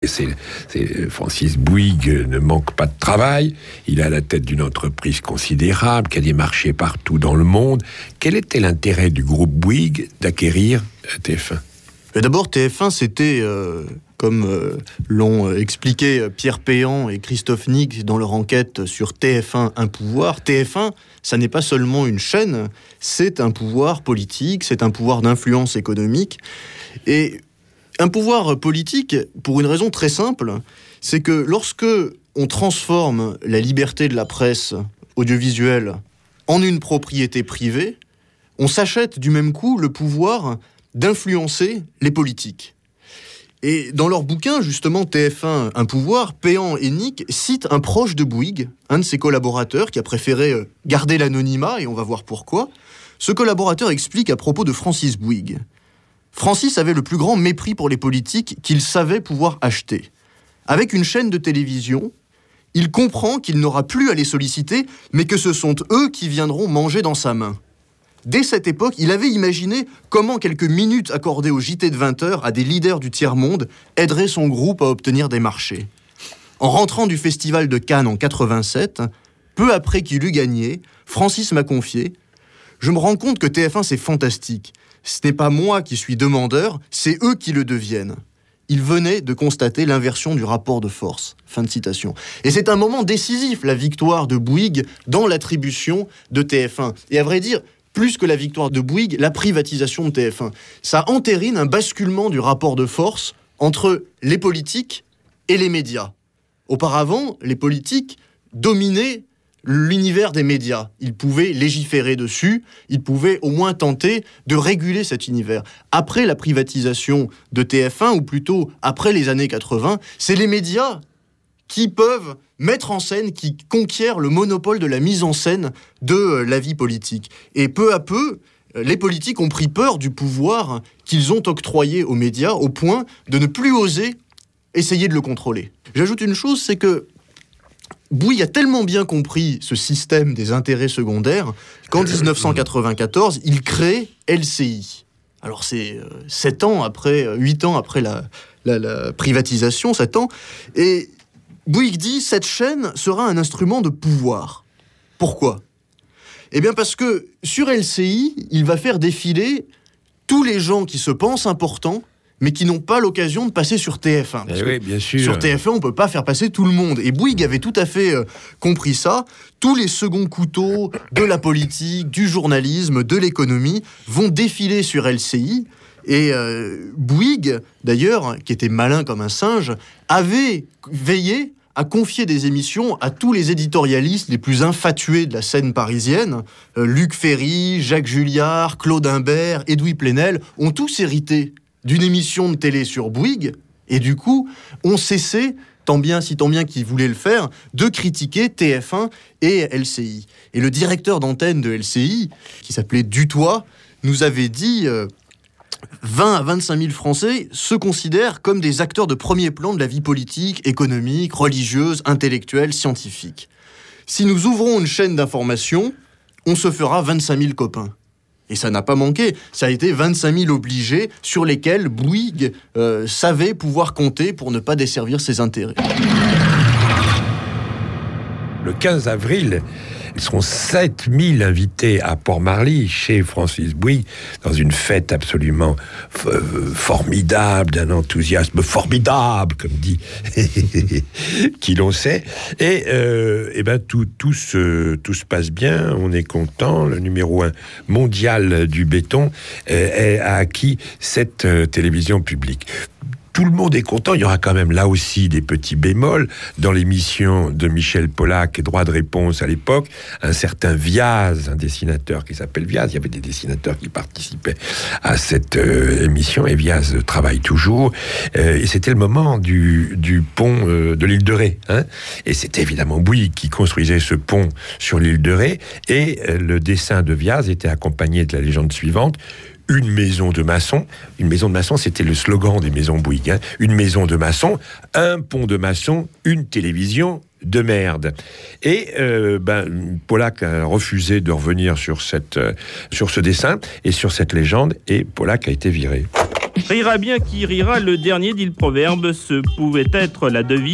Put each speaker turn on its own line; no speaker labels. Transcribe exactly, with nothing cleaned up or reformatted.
c'est, c'est Francis Bouygues ne manque pas de travail. Il est à la tête d'une entreprise considérable qui a des marchés partout dans le monde. Quel était l'intérêt du groupe Bouygues d'acquérir T F un ?
Mais d'abord, T F un, c'était, euh, comme euh, l'ont expliqué Pierre Péan et Christophe Nick dans leur enquête sur T F un, un pouvoir. T F un, ça n'est pas seulement une chaîne, c'est un pouvoir politique, c'est un pouvoir d'influence économique. Et un pouvoir politique, pour une raison très simple, c'est que lorsque on transforme la liberté de la presse audiovisuelle en une propriété privée, on s'achète du même coup le pouvoir d'influencer les politiques. Et dans leur bouquin, justement, T F un, un pouvoir, Péan et Nick citent un proche de Bouygues, un de ses collaborateurs qui a préféré garder l'anonymat, et on va voir pourquoi. Ce collaborateur explique à propos de Francis Bouygues. Francis avait le plus grand mépris pour les politiques qu'il savait pouvoir acheter. Avec une chaîne de télévision, il comprend qu'il n'aura plus à les solliciter, mais que ce sont eux qui viendront manger dans sa main. Dès cette époque, il avait imaginé comment quelques minutes accordées au J T de vingt heures à des leaders du tiers-monde aideraient son groupe à obtenir des marchés. En rentrant du festival de Cannes en quatre-vingt-sept, peu après qu'il eut gagné, Francis m'a confié « Je me rends compte que T F un, c'est fantastique. Ce n'est pas moi qui suis demandeur, c'est eux qui le deviennent. » Il venait de constater l'inversion du rapport de force. Fin de citation. Et c'est un moment décisif, la victoire de Bouygues dans l'attribution de T F un. Et à vrai dire, plus que la victoire de Bouygues, la privatisation de T F un. Ça entérine un basculement du rapport de force entre les politiques et les médias. Auparavant, les politiques dominaient l'univers des médias. Ils pouvaient légiférer dessus, ils pouvaient au moins tenter de réguler cet univers. Après la privatisation de T F un, ou plutôt après les années quatre-vingts, c'est les médias qui peuvent mettre en scène, qui conquièrent le monopole de la mise en scène de euh, la vie politique. Et peu à peu, euh, les politiques ont pris peur du pouvoir qu'ils ont octroyé aux médias au point de ne plus oser essayer de le contrôler. J'ajoute une chose, c'est que Bouygues a tellement bien compris ce système des intérêts secondaires qu'en dix-neuf cent quatre-vingt-quatorze, il crée L C I. Alors c'est euh, sept ans après, euh, huit ans après la, la, la privatisation, sept ans, et Bouygues dit « Cette chaîne sera un instrument de pouvoir ». Pourquoi ? Eh bien parce que sur L C I, il va faire défiler tous les gens qui se pensent importants, mais qui n'ont pas l'occasion de passer sur T F un. Parce
eh oui, bien sûr.
Sur T F un, on ne peut pas faire passer tout le monde. Et Bouygues avait tout à fait euh, compris ça. Tous les seconds couteaux de la politique, du journalisme, de l'économie vont défiler sur L C I. Et euh, Bouygues, d'ailleurs, qui était malin comme un singe, avait veillé à confier des émissions à tous les éditorialistes les plus infatués de la scène parisienne. Euh, Luc Ferry, Jacques Julliard, Claude Imbert, Edoui Plenel ont tous hérité d'une émission de télé sur Bouygues, et du coup, ont cessé, tant bien si tant bien qu'ils voulaient le faire, de critiquer T F un et L C I. Et le directeur d'antenne de L C I, qui s'appelait Dutoit, nous avait dit euh, vingt à vingt-cinq mille Français se considèrent comme des acteurs de premier plan de la vie politique, économique, religieuse, intellectuelle, scientifique. Si nous ouvrons une chaîne d'information, on se fera vingt-cinq mille copains. Et ça n'a pas manqué. Ça a été vingt-cinq mille obligés sur lesquels Bouygues euh, savait pouvoir compter pour ne pas desservir ses intérêts.
Le quinze avril, ils seront sept mille invités à Port-Marly, chez Francis Bouygues, dans une fête absolument f- formidable, d'un enthousiasme formidable, comme dit qui l'on sait. Et, euh, et ben tout, tout, se, tout se passe bien, on est content. Le numéro un mondial du béton euh, a acquis cette euh, télévision publique. Tout le monde est content. Il y aura quand même là aussi des petits bémols. Dans l'émission de Michel Polac, Droit de réponse à l'époque, un certain Viaz, un dessinateur qui s'appelle Viaz, il y avait des dessinateurs qui participaient à cette euh, émission, et Viaz travaille toujours. Euh, et c'était le moment du, du pont euh, de l'île de Ré. Hein, et c'était évidemment Bouygues qui construisait ce pont sur l'île de Ré. Et euh, le dessin de Viaz était accompagné de la légende suivante: une maison de maçon. Une maison de maçon, c'était le slogan des maisons Bouygues. Hein. Une maison de maçon, un pont de maçon, une télévision de merde. Et euh, ben, Polac a refusé de revenir sur, cette, euh, sur ce dessin et sur cette légende, et Polac a été viré.
Rira bien qui rira, le dernier dit le proverbe, ce pouvait être la devise